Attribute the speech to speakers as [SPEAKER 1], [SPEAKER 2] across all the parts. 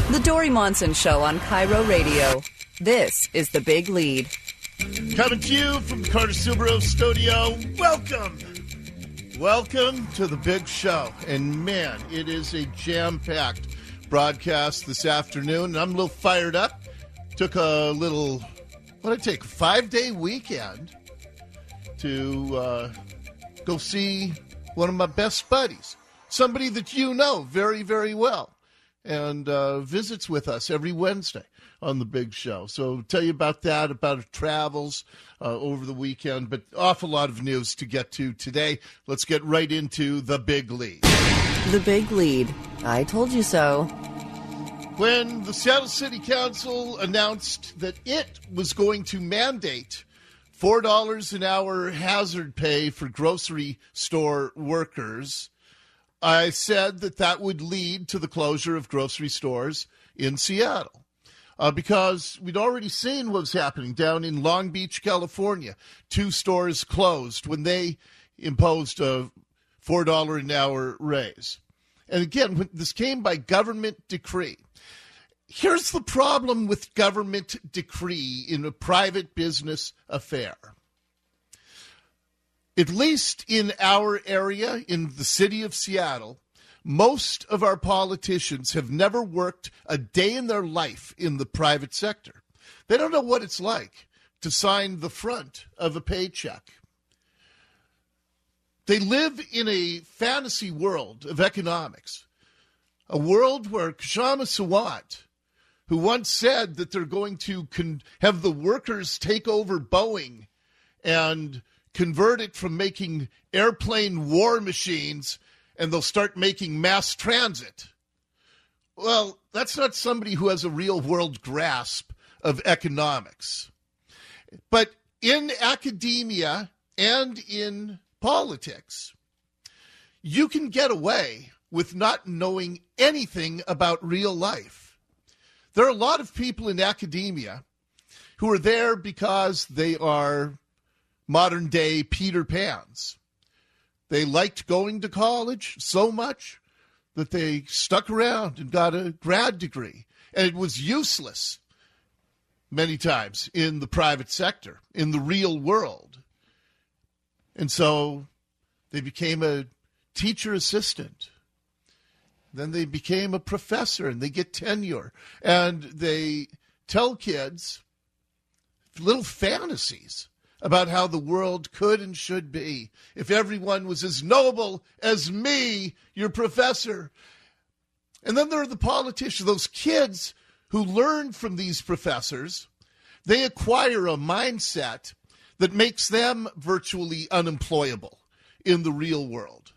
[SPEAKER 1] The Dory Monson Show on Cairo Radio. This is The Big Lead.
[SPEAKER 2] Coming to you from Carter Subaru Studio. Welcome to The Big Show. And man, it is a jam-packed broadcast this afternoon. I'm a little fired up. Took a little, a 5-day weekend to go see one of my best buddies. Somebody that you know very, very well. And visits with us every Wednesday on The Big Show. So tell you about that, about travels over the weekend, but awful lot of news to get to today. Let's get right into The Big Lead.
[SPEAKER 1] The Big Lead. I told you so.
[SPEAKER 2] When the Seattle City Council announced that it was going to mandate $4 an hour hazard pay for grocery store workers, I said that would lead to the closure of grocery stores in Seattle because we'd already seen what was happening down in Long Beach, California. 2 stores closed when they imposed a $4 an hour raise. And again, this came by government decree. Here's the problem with government decree in a private business affair. At least in our area, in the city of Seattle, most of our politicians have never worked a day in their life in the private sector. They don't know what it's like to sign the front of a paycheck. They live in a fantasy world of economics, a world where Kshama Sawant, who once said that they're going to have the workers take over Boeing and convert it from making airplane war machines and they'll start making mass transit. Well, that's not somebody who has a real world grasp of economics. But in academia and in politics, you can get away with not knowing anything about real life. There are a lot of people in academia who are there because they are modern-day Peter Pans. They liked going to college so much that they stuck around and got a grad degree. And it was useless many times in the private sector, in the real world. And so they became a teacher assistant. Then they became a professor, and they get tenure. And they tell kids little fantasies about how the world could and should be if everyone was as noble as me, your professor. And then there are the politicians, those kids who learn from these professors. They acquire a mindset that makes them virtually unemployable in the real world.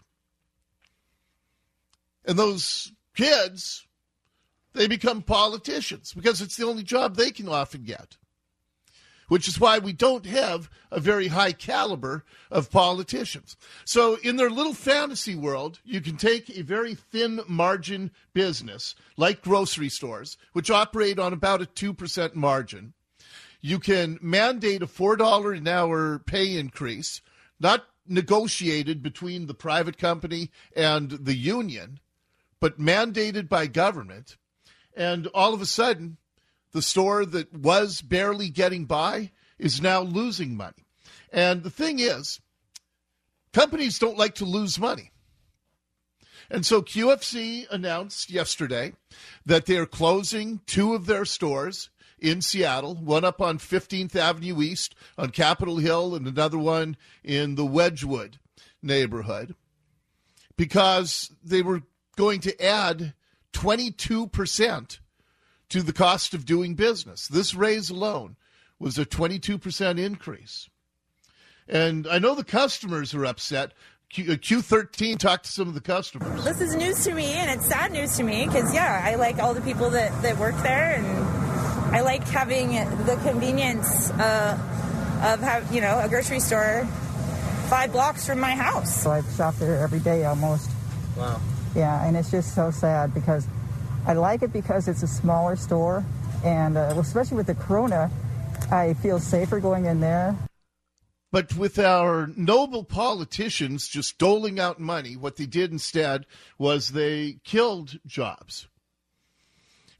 [SPEAKER 2] And those kids, they become politicians because it's the only job they can often get, which is why we don't have a very high caliber of politicians. So in their little fantasy world, you can take a very thin margin business like grocery stores, which operate on about a 2% margin. You can mandate a $4 an hour pay increase, not negotiated between the private company and the union, but mandated by government. And all of a sudden, the store that was barely getting by is now losing money. And the thing is, companies don't like to lose money. And so QFC announced yesterday that they're closing 2 of their stores in Seattle, one up on 15th Avenue East on Capitol Hill and another one in the Wedgwood neighborhood, because they were going to add 22% to the cost of doing business. This raise alone was a 22% increase. And I know the customers are upset. Q13 talked to some of the customers.
[SPEAKER 3] This is news to me, and it's sad news to me because, I like all the people that work there, and I like having the convenience of a grocery store 5 blocks from my house.
[SPEAKER 4] So I shop there every day almost.
[SPEAKER 2] Wow.
[SPEAKER 4] Yeah, and it's just so sad because I like it because it's a smaller store, and especially with the corona, I feel safer going in there.
[SPEAKER 2] But with our noble politicians just doling out money, what they did instead was they killed jobs.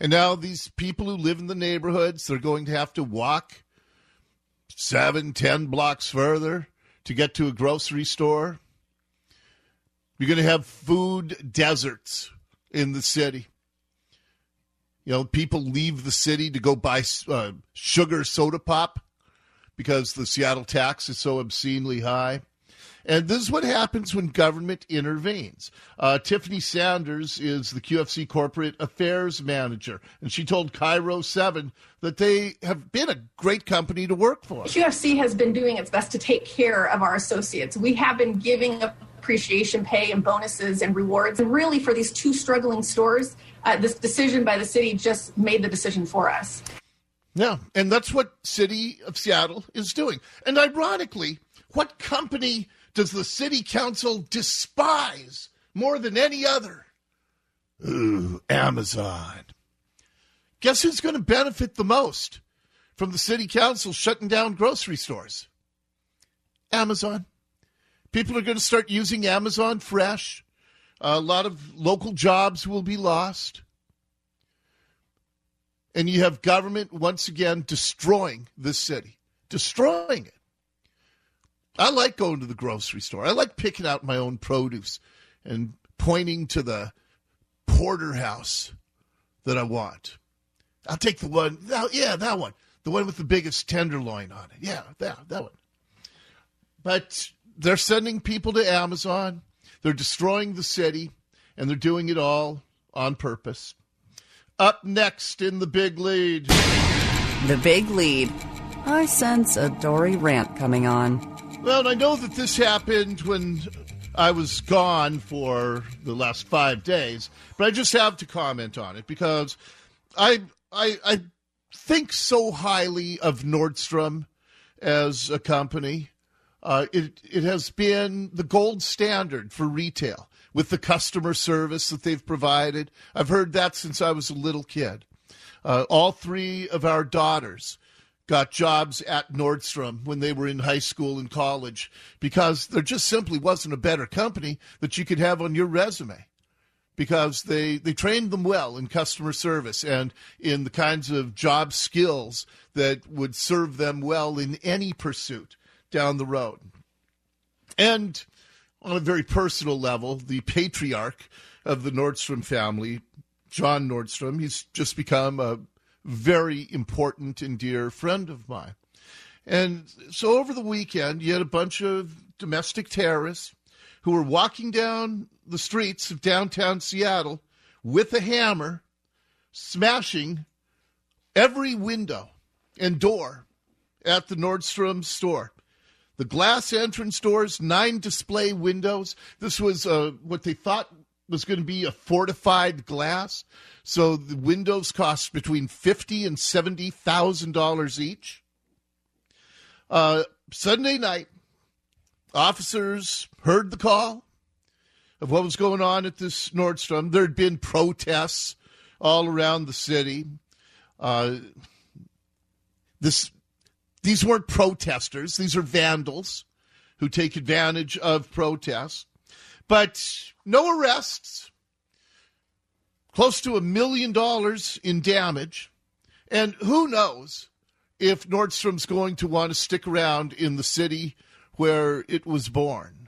[SPEAKER 2] And now these people who live in the neighborhoods, they're going to have to walk 7-10 blocks further to get to a grocery store. You're going to have food deserts in the city. You know, people leave the city to go buy sugar soda pop because the Seattle tax is so obscenely high. And this is what happens when government intervenes. Tiffany Sanders is the QFC Corporate Affairs Manager, and she told Cairo 7 that they have been a great company to work for.
[SPEAKER 5] QFC has been doing its best to take care of our associates. We have been giving appreciation pay and bonuses and rewards. And really, for these 2 struggling stores, this decision by the city just made the decision for us.
[SPEAKER 2] Yeah, and that's what City of Seattle is doing. And ironically, what company does the city council despise more than any other? Ooh, Amazon. Guess who's going to benefit the most from the city council shutting down grocery stores? Amazon. People are going to start using Amazon Fresh. A lot of local jobs will be lost. And you have government once again destroying this city. Destroying it. I like going to the grocery store. I like picking out my own produce and pointing to the porterhouse that I want. I'll take the one. That one. The one with the biggest tenderloin on it. Yeah, that one. But they're sending people to Amazon. They're destroying the city, and they're doing it all on purpose. Up next in the Big Lead.
[SPEAKER 1] The Big Lead. I sense a Dory rant coming on.
[SPEAKER 2] Well, I know that this happened when I was gone for the last 5 days, but I just have to comment on it because I think so highly of Nordstrom as a company. It has been the gold standard for retail with the customer service that they've provided. I've heard that since I was a little kid. All 3 of our daughters got jobs at Nordstrom when they were in high school and college because there just simply wasn't a better company that you could have on your resume because they trained them well in customer service and in the kinds of job skills that would serve them well in any pursuit down the road. And on a very personal level, the patriarch of the Nordstrom family, John Nordstrom, he's just become a very important and dear friend of mine. And so over the weekend, you had a bunch of domestic terrorists who were walking down the streets of downtown Seattle with a hammer, smashing every window and door at the Nordstrom store. The glass entrance doors, 9 display windows. This was what they thought was going to be a fortified glass. So the windows cost between $50,000 and $70,000 each. Sunday night, officers heard the call of what was going on at this Nordstrom. There had been protests all around the city. These weren't protesters. These are vandals who take advantage of protests. But no arrests. Close to $1 million in damage. And who knows if Nordstrom's going to want to stick around in the city where it was born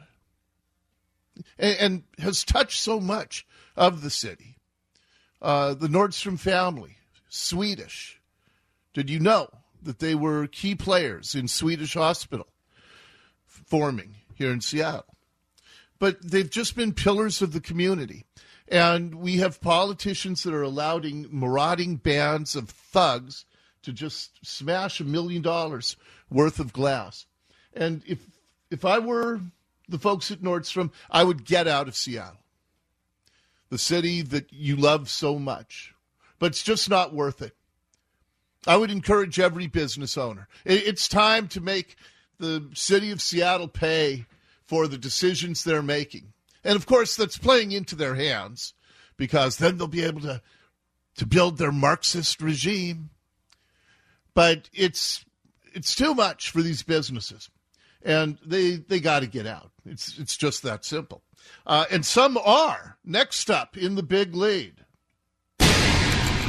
[SPEAKER 2] and has touched so much of the city. The Nordstrom family, Swedish. Did you know that they were key players in Swedish hospital forming here in Seattle? But they've just been pillars of the community. And we have politicians that are allowing marauding bands of thugs to just smash $1 million worth of glass. And if I were the folks at Nordstrom, I would get out of Seattle, the city that you love so much. But it's just not worth it. I would encourage every business owner. It's time to make the city of Seattle pay for the decisions they're making. And, of course, that's playing into their hands because then they'll be able to build their Marxist regime. But it's too much for these businesses, and they got to get out. It's just that simple. And some are. Next up in the Big Lead.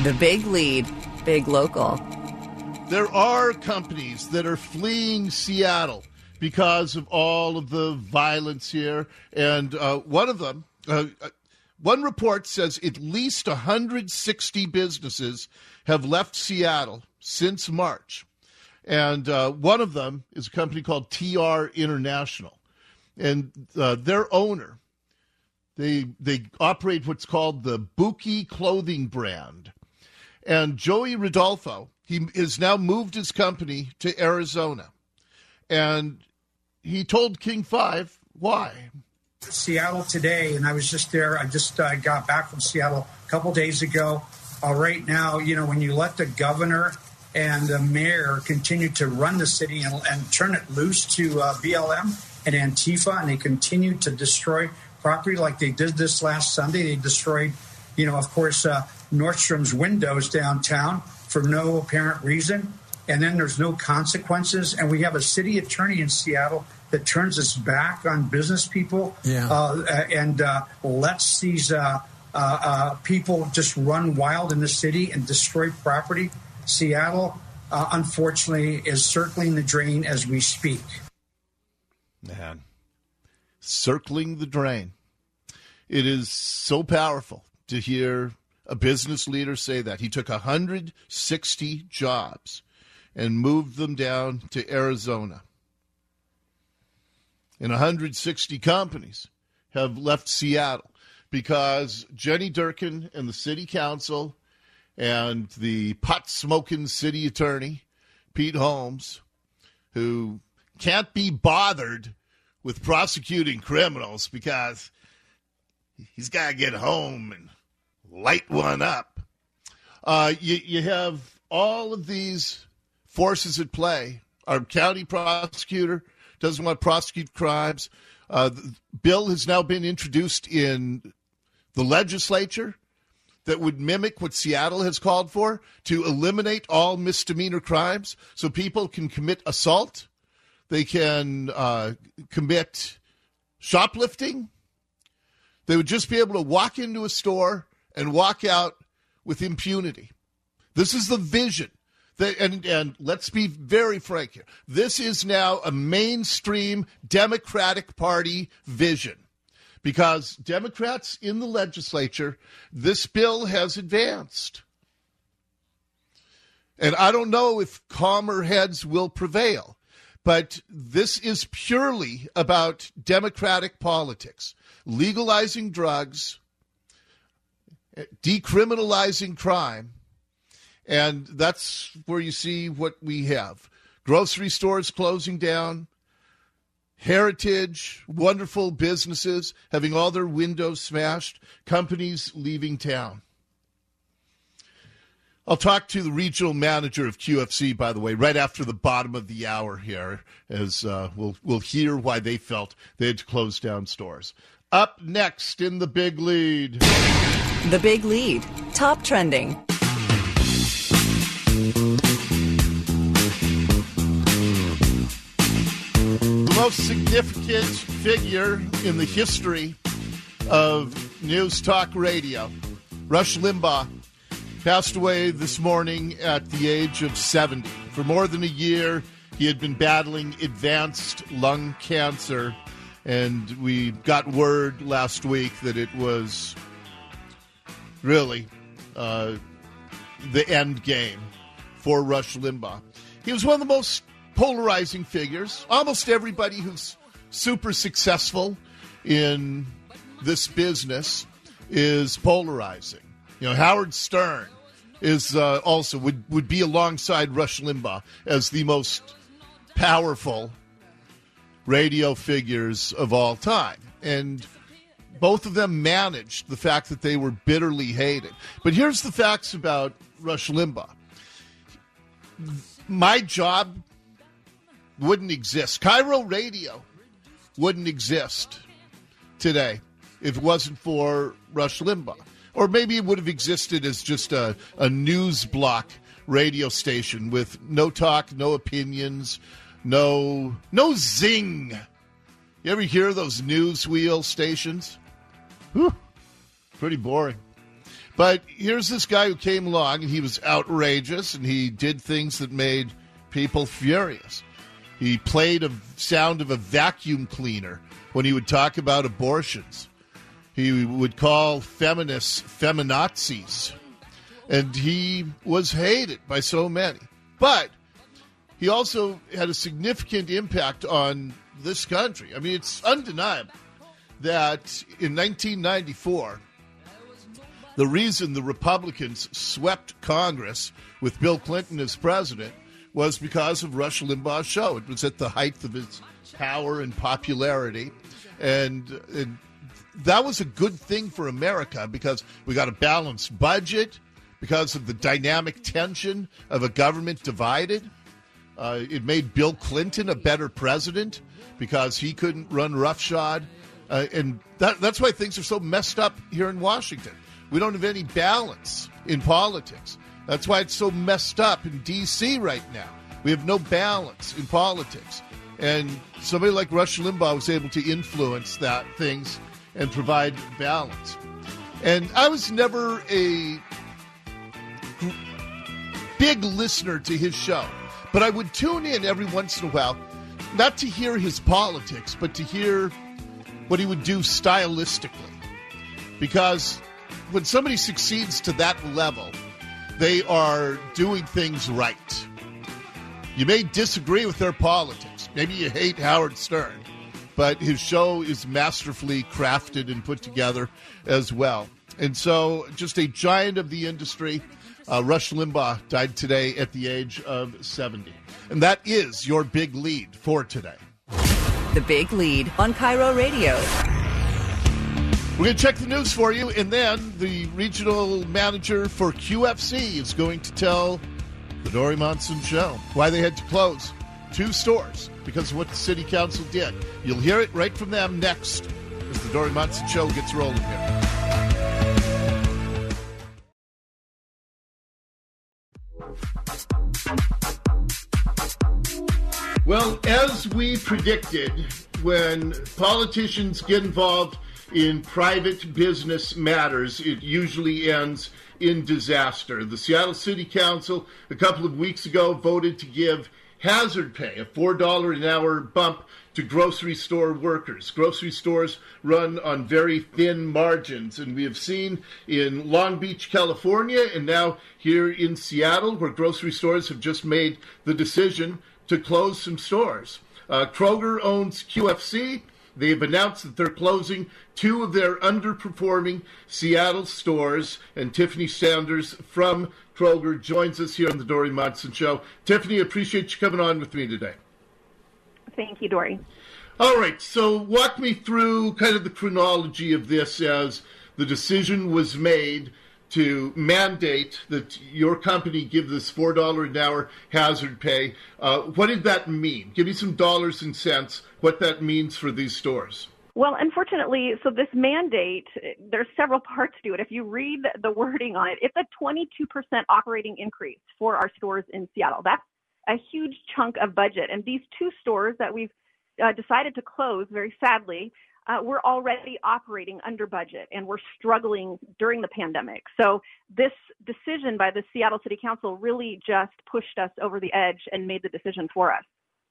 [SPEAKER 1] The Big Lead, Big Local.
[SPEAKER 2] There are companies that are fleeing Seattle because of all of the violence here. And one of them, one report says at least 160 businesses have left Seattle since March. And one of them is a company called TR International. And their owner, they operate what's called the Buki clothing brand. And Joey Rodolfo, he has now moved his company to Arizona. And he told King 5 why.
[SPEAKER 6] Seattle today, and I was just there. I just got back from Seattle a couple days ago. Right now, when you let the governor and the mayor continue to run the city and turn it loose to BLM and Antifa, and they continue to destroy property like they did this last Sunday. They destroyed, of course, Nordstrom's windows downtown for no apparent reason. And then there's no consequences. And we have a city attorney in Seattle that turns its back on business people and lets these people just run wild in the city and destroy property. Seattle, unfortunately, is circling the drain as we speak.
[SPEAKER 2] Man, circling the drain. It is so powerful to hear a business leader say that. He took 160 jobs and moved them down to Arizona. And 160 companies have left Seattle because Jenny Durkin and the city council and the pot-smoking city attorney, Pete Holmes, who can't be bothered with prosecuting criminals because he's got to get home and light one up. You have all of these forces at play. Our county prosecutor doesn't want to prosecute crimes. The bill has now been introduced in the legislature that would mimic what Seattle has called for, to eliminate all misdemeanor crimes so people can commit assault. They can commit shoplifting. They would just be able to walk into a store and walk out with impunity. This is the vision. And let's be very frank here. This is now a mainstream Democratic Party vision. Because Democrats in the legislature, this bill has advanced. And I don't know if calmer heads will prevail, but this is purely about Democratic politics. Legalizing drugs, decriminalizing crime, and that's where you see what we have. Grocery stores closing down, heritage, wonderful businesses having all their windows smashed, companies leaving town. I'll talk to the regional manager of QFC, by the way, right after the bottom of the hour here, as we'll hear why they felt they had to close down stores. Up next in The Big Lead.
[SPEAKER 1] The Big Lead. Top trending.
[SPEAKER 2] The most significant figure in the history of News Talk Radio, Rush Limbaugh, passed away this morning at the age of 70. For more than a year, he had been battling advanced lung cancer, and we got word last week that it was really the end game for Rush Limbaugh. He was one of the most polarizing figures. Almost everybody who's super successful in this business is polarizing. You know, Howard Stern is also would be alongside Rush Limbaugh as the most powerful radio figures of all time. And both of them managed the fact that they were bitterly hated. But here's the facts about Rush Limbaugh. My job wouldn't exist. Cairo Radio wouldn't exist today if it wasn't for Rush Limbaugh. Or maybe it would have existed as just a news block radio station with no talk, no opinions, no zing. You ever hear those news wheel stations? Whew, pretty boring. But here's this guy who came along, and he was outrageous, and he did things that made people furious. He played a sound of a vacuum cleaner when he would talk about abortions. He would call feminists feminazis, and he was hated by so many. But he also had a significant impact on this country. I mean, it's undeniable that in 1994, the reason the Republicans swept Congress with Bill Clinton as president was because of Rush Limbaugh's show. It was at the height of his power and popularity, and that was a good thing for America because we got a balanced budget because of the dynamic tension of a government divided. It made Bill Clinton a better president because he couldn't run roughshod. And that's why things are so messed up here in Washington. We don't have any balance in politics. That's why it's so messed up in D.C. right now. We have no balance in politics. And somebody like Rush Limbaugh was able to influence things and provide balance. And I was never a big listener to his show, but I would tune in every once in a while, not to hear his politics, but to hear what he would do stylistically. Because when somebody succeeds to that level, they are doing things right. You may disagree with their politics. Maybe you hate Howard Stern, but his show is masterfully crafted and put together as well. And so just a giant of the industry, Rush Limbaugh died today at the age of 70. And that is your big lead for today.
[SPEAKER 1] The Big Lead on Cairo Radio.
[SPEAKER 2] We're going to check the news for you, and then the regional manager for QFC is going to tell the Dori Monson Show why they had to close 2 stores because of what the city council did. You'll hear it right from them next as the Dori Monson Show gets rolling here. Well, as we predicted, when politicians get involved in private business matters, it usually ends in disaster. The Seattle City Council a couple of weeks ago voted to give hazard pay, a $4 an hour bump to grocery store workers. Grocery stores run on very thin margins, and we have seen in Long Beach, California, and now here in Seattle, where grocery stores have just made the decision to close some stores. Kroger owns QFC. They've announced that they're closing 2 of their underperforming Seattle stores, and Tiffany Sanders from Kroger joins us here on the Dori Monson Show. Tiffany, appreciate you coming on with me today.
[SPEAKER 7] Thank you, Dori.
[SPEAKER 2] All right, so walk me through kind of the chronology of this as the decision was made to mandate that your company give this $4 an hour hazard pay. What did that mean? Give me some dollars and cents, what that means for these stores.
[SPEAKER 7] Well, unfortunately, so this mandate, there's several parts to it. If you read the wording on it, it's a 22% operating increase for our stores in Seattle. That's a huge chunk of budget. And these 2 stores that we've decided to close, very sadly, we're already operating under budget, and we're struggling during the pandemic. So this decision by the Seattle City Council really just pushed us over the edge and made the decision for us.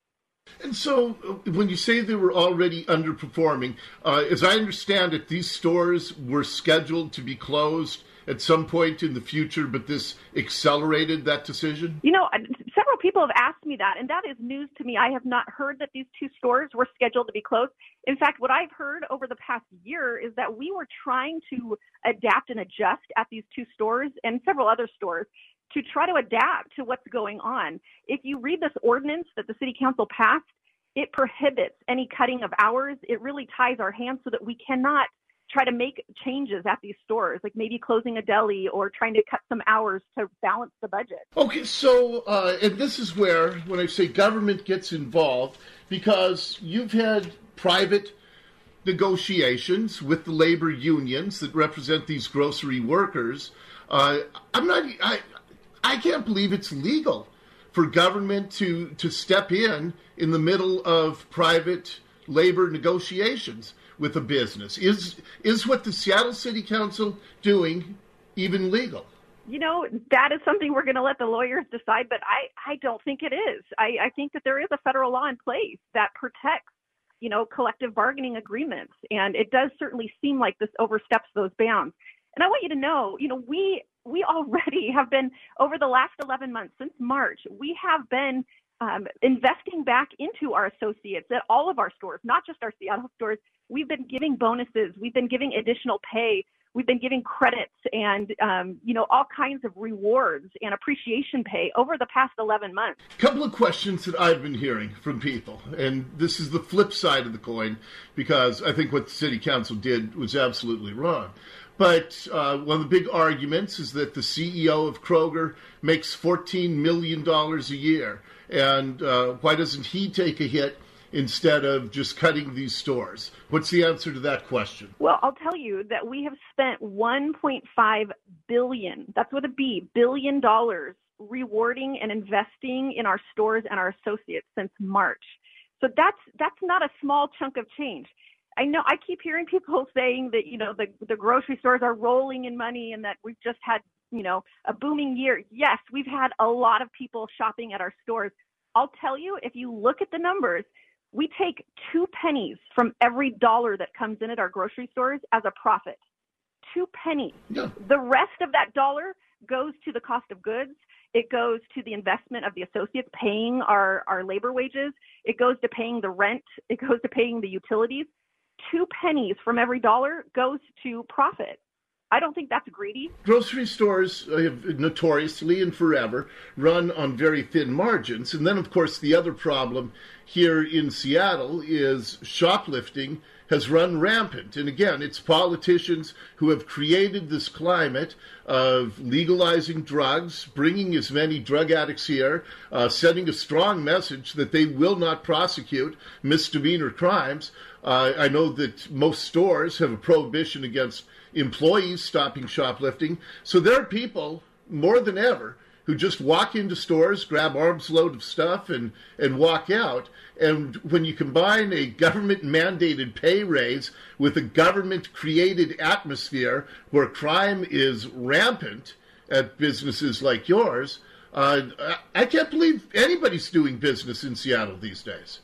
[SPEAKER 2] And so when you say they were already underperforming, as I understand it, these stores were scheduled to be closed at some point in the future, but this accelerated that decision?
[SPEAKER 7] You know, several people have asked me that, and that is news to me. I have not heard that these 2 stores were scheduled to be closed. In fact, what I've heard over the past year is that we were trying to adapt and adjust at these 2 stores and several other stores to try to adapt to what's going on. If you read this ordinance that the City Council passed, it prohibits any cutting of hours. It really ties our hands so that we cannot try to make changes at these stores, like maybe closing a deli or trying to cut some hours to balance the budget.
[SPEAKER 2] Okay, so, and this is where, when I say government gets involved, because you've had private negotiations with the labor unions that represent these grocery workers. I can't believe it's legal for government to step in the middle of private labor negotiations with a business. Is what the Seattle City Council doing even legal?
[SPEAKER 7] You know, that is something we're going to let the lawyers decide, but I don't think it is. I think that there is a federal law in place that protects, you know, collective bargaining agreements, and it does certainly seem like this oversteps those bounds. And I want you to know, you know, we already have been, over the last 11 months, since March, we have been investing back into our associates at all of our stores, not just our Seattle stores. We've been giving bonuses. We've been giving additional pay. We've been giving credits and, you know, all kinds of rewards and appreciation pay over the past 11 months.
[SPEAKER 2] A couple of questions that I've been hearing from people, and this is the flip side of the coin, because I think what the city council did was absolutely wrong. But one of the big arguments is that the CEO of Kroger makes $14 million a year. And why doesn't he take a hit instead of just cutting these stores? What's the answer to that question?
[SPEAKER 7] Well, I'll tell you that we have spent $1.5 billion, that's with a B, $billion, rewarding and investing in our stores and our associates since March. So that's not a small chunk of change. I know I keep hearing people saying that, you know, the grocery stores are rolling in money and that we've just had, you know, a booming year. Yes, we've had a lot of people shopping at our stores. I'll tell you, if you look at the numbers, we take 2 pennies from every dollar that comes in at our grocery stores as a profit. 2 pennies. Yeah. The rest of that dollar goes to the cost of goods. It goes to the investment of the associates, paying our labor wages. It goes to paying the rent. It goes to paying the utilities. 2 pennies from every dollar goes to profit. I don't think that's greedy.
[SPEAKER 2] Grocery stores have notoriously and forever run on very thin margins. And then, of course, the other problem here in Seattle is shoplifting has run rampant. And again, it's politicians who have created this climate of legalizing drugs, bringing as many drug addicts here, sending a strong message that they will not prosecute misdemeanor crimes. I know that most stores have a prohibition against employees stopping shoplifting. So there are people, more than ever, who just walk into stores, grab arms load of stuff, and walk out. And when you combine a government-mandated pay raise with a government-created atmosphere where crime is rampant at businesses like yours, I can't believe anybody's doing business in Seattle these days.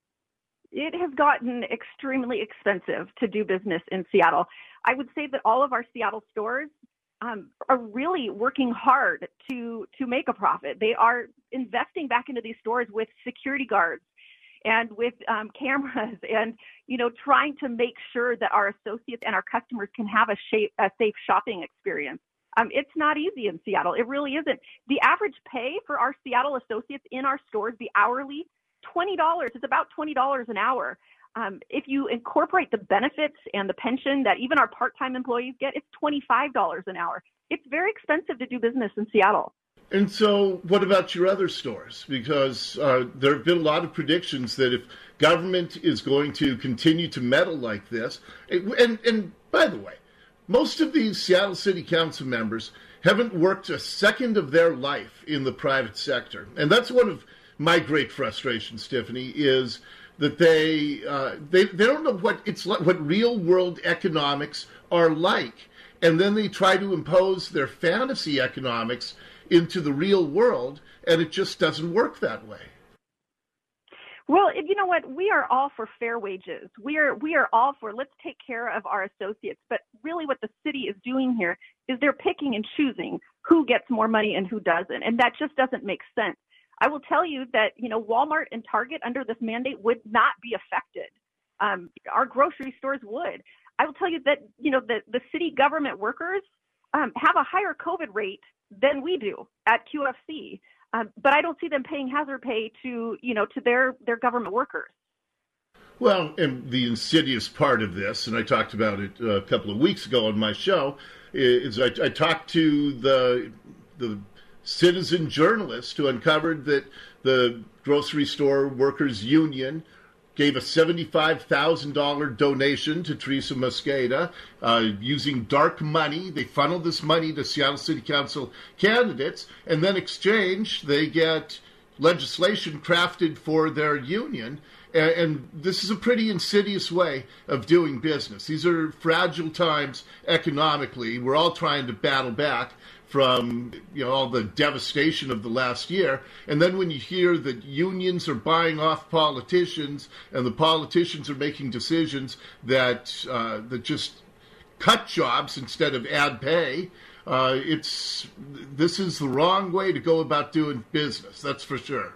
[SPEAKER 7] It has gotten extremely expensive to do business in Seattle. I would say that all of our Seattle stores are really working hard to make a profit. They are investing back into these stores with security guards and with cameras and, you know, trying to make sure that our associates and our customers can have a safe shopping experience. It's not easy in Seattle. It really isn't. The average pay for our Seattle associates in our stores, the hourly, $20. It's about $20 an hour. If you incorporate the benefits and the pension that even our part-time employees get, it's $25 an hour. It's very expensive to do business in Seattle. And
[SPEAKER 2] so what about your other stores? Because there have been a lot of predictions that if government is going to continue to meddle like this, and by the way, most of these Seattle City Council members haven't worked a second of their life in the private sector. And that's one of my great frustrations, Tiffany, is that they don't know what it's like, what real world economics are like, and then they try to impose their fantasy economics into the real world, and it just doesn't work that way.
[SPEAKER 7] Well, you know what? We are all for fair wages. We are all for let's take care of our associates. But really what the city is doing here is they're picking and choosing who gets more money and who doesn't. And that just doesn't make sense. I will tell you that, you know, Walmart and Target under this mandate would not be affected. Our grocery stores would. I will tell you that, you know, the city government workers have a higher COVID rate than we do at QFC. But I don't see them paying hazard pay to their government workers.
[SPEAKER 2] Well, and the insidious part of this, and I talked about it a couple of weeks ago on my show, is I talked to the citizen journalist who uncovered that the grocery store workers union gave a $75,000 donation to Teresa Mosqueda using dark money. They funneled this money to Seattle City Council candidates, and then exchange, they get legislation crafted for their union. And this is a pretty insidious way of doing business. These are fragile times economically. We're all trying to battle back from all the devastation of the last year. And then when you hear that unions are buying off politicians and the politicians are making decisions that just cut jobs instead of add pay, this is the wrong way to go about doing business. That's for sure.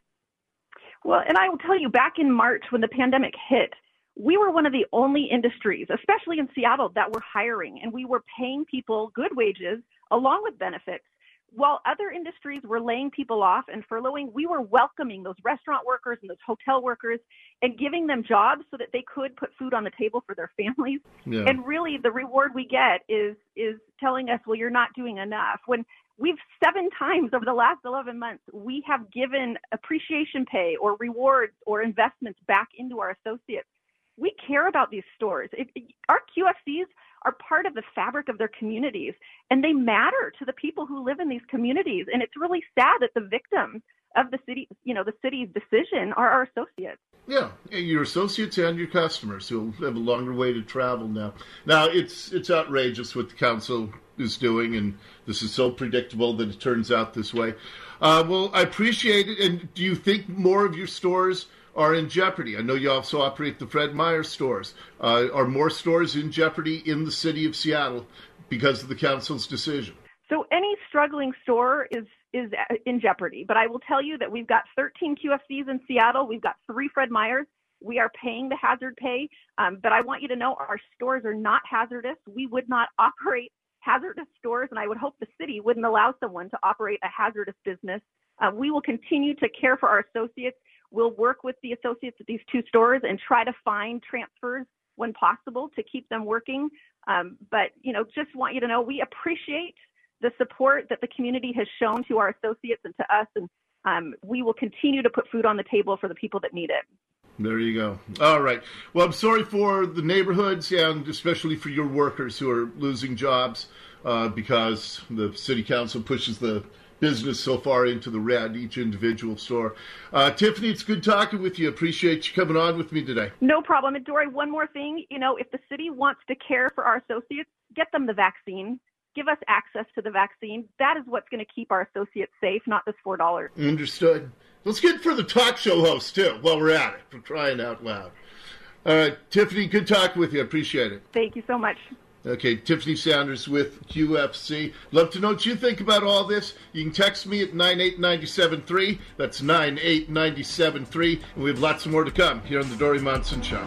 [SPEAKER 7] Well, and I will tell you, back in March when the pandemic hit, we were one of the only industries, especially in Seattle, that were hiring, and we were paying people good wages along with benefits. While other industries were laying people off and furloughing, we were welcoming those restaurant workers and those hotel workers and giving them jobs so that they could put food on the table for their families. Yeah. And really, the reward we get is telling us, well, you're not doing enough. When we've 7 times over the last 11 months, we have given appreciation pay or rewards or investments back into our associates. We care about these stores. Our QFCs are part of the fabric of their communities, and they matter to the people who live in these communities. And it's really sad that the victims of the city, the city's decision are our associates.
[SPEAKER 2] Yeah, your associates and your customers who have a longer way to travel now. Now, it's outrageous what the council is doing, and this is so predictable that it turns out this way. Well, I appreciate it. And do you think more of your stores are in jeopardy? I know you also operate the Fred Meyer stores. Are more stores in jeopardy in the city of Seattle because of the council's decision?
[SPEAKER 7] So any struggling store is in jeopardy. But I will tell you that we've got 13 QFCs in Seattle. We've got 3 Fred Meyers. We are paying the hazard pay. But I want you to know our stores are not hazardous. We would not operate hazardous stores, and I would hope the city wouldn't allow someone to operate a hazardous business. We will continue to care for our associates. We'll work with the associates at these 2 stores and try to find transfers when possible to keep them working. But, just want you to know we appreciate the support that the community has shown to our associates and to us, and we will continue to put food on the table for the people that need it.
[SPEAKER 2] There you go. All right. Well, I'm sorry for the neighborhoods and especially for your workers who are losing jobs because the city council pushes the business so far into the red, each individual store. Tiffany, it's good talking with you. Appreciate you coming on with me today.
[SPEAKER 7] No problem. And Dory, one more thing. If the city wants to care for our associates, get them the vaccine. Give us access to the vaccine. That is what's going to keep our associates safe, not this $4.
[SPEAKER 2] Understood. Let's get for the talk show host, too, while we're at it, for crying out loud. All right, Tiffany, good talking with you. I appreciate it.
[SPEAKER 7] Thank you so much.
[SPEAKER 2] Okay, Tiffany Sanders with QFC. Love to know what you think about all this. You can text me at 98973. That's 98973. And we have lots more to come here on the Dory Monson Show.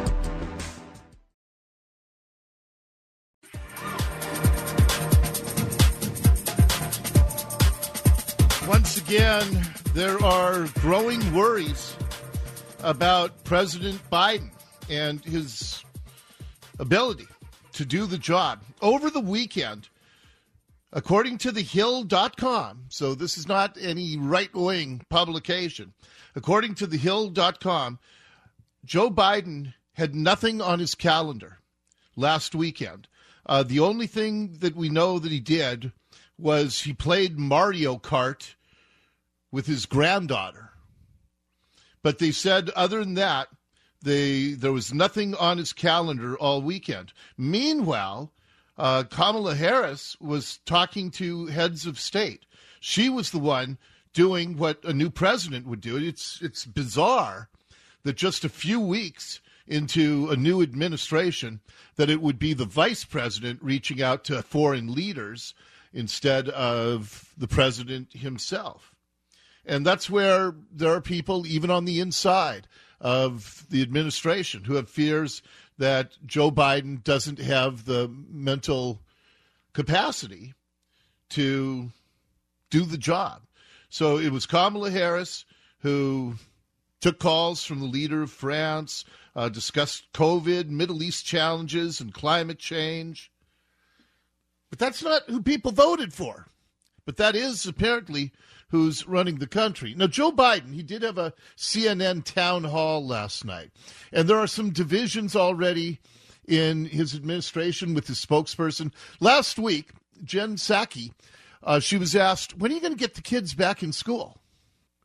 [SPEAKER 2] Once again, there are growing worries about President Biden and his ability to do the job. Over the weekend, according to thehill.com, so this is not any right-wing publication, according to thehill.com, Joe Biden had nothing on his calendar last weekend. The only thing that we know that he did was he played Mario Kart with his granddaughter. But they said other than that, there was nothing on his calendar all weekend. Meanwhile, Kamala Harris was talking to heads of state. She was the one doing what a new president would do. It's bizarre that just a few weeks into a new administration that it would be the vice president reaching out to foreign leaders instead of the president himself. And that's where there are people, even on the inside of the administration, who have fears that Joe Biden doesn't have the mental capacity to do the job. So it was Kamala Harris who took calls from the leader of France, discussed COVID, Middle East challenges, and climate change. But that's not who people voted for. But that is apparently who's running the country. Now, Joe Biden, he did have a CNN town hall last night. And there are some divisions already in his administration with his spokesperson. Last week, Jen Psaki, she was asked, when are you going to get the kids back in school?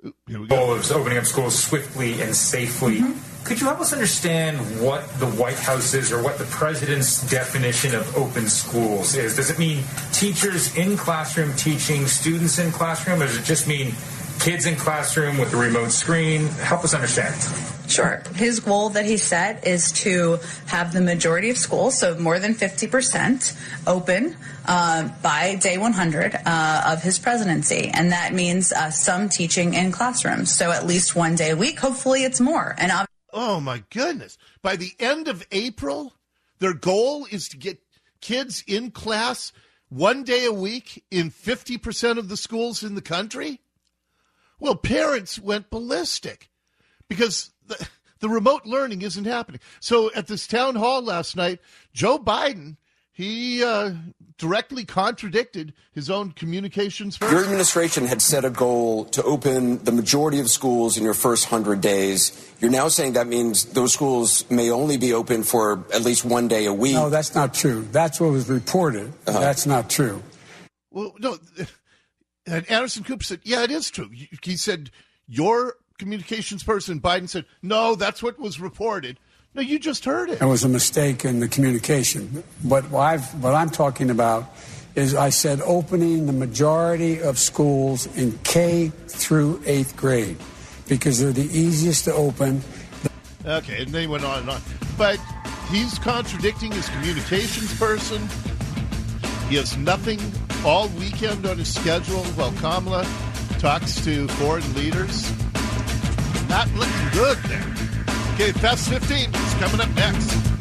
[SPEAKER 2] Here we go.
[SPEAKER 8] Goal of opening up schools swiftly and safely. Could you help us understand what the White House's or what the president's definition of open schools is? Does it mean teachers in classroom teaching students in classroom, or does it just mean kids in classroom with a remote screen? Help us understand.
[SPEAKER 9] Sure. His goal that he set is to have the majority of schools, so more than 50%, open by day 100 of his presidency. And that means some teaching in classrooms. So at least one day a week. Hopefully it's more. And
[SPEAKER 2] oh, my goodness. By the end of April, their goal is to get kids in class one day a week in 50% of the schools in the country? Well, parents went ballistic because the remote learning isn't happening. So at this town hall last night, Joe Biden, he directly contradicted his own communications person.
[SPEAKER 10] Your administration had set a goal to open the majority of schools in your first 100 days. You're now saying that means those schools may only be open for at least one day a week.
[SPEAKER 11] No, that's not true. That's what was reported. That's not true.
[SPEAKER 2] Well, no. And Anderson Cooper said, yeah, it is true. He said, your communications person, Biden, said, no, that's what was reported. No, you just heard it.
[SPEAKER 11] It was a mistake in the communication. But what I'm talking about is I said opening the majority of schools in K through 8th grade because they're the easiest to open.
[SPEAKER 2] Okay, and then he went on and on. But he's contradicting his communications person. He has nothing all weekend on his schedule while Kamala talks to foreign leaders. Not looking good there. Okay, Fast 15 is coming up next.